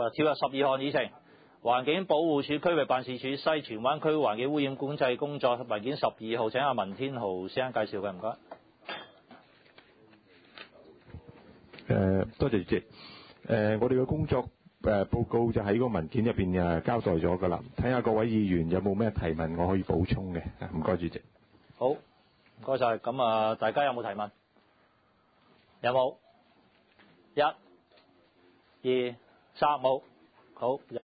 跳入12項議程。環境保護署區域辦事處西荃灣區環境污染管制工作文件12號，請阿文天豪先生介紹嘅，唔該。 多謝主席。我哋嘅工作報告就喺個文件入邊交代咗㗎啦。睇下各位議員有冇咩提問，我可以補充嘅。唔該，主席。 好，唔該晒。咁啊，大家有冇提問？有冇？1、2、3，冇。好。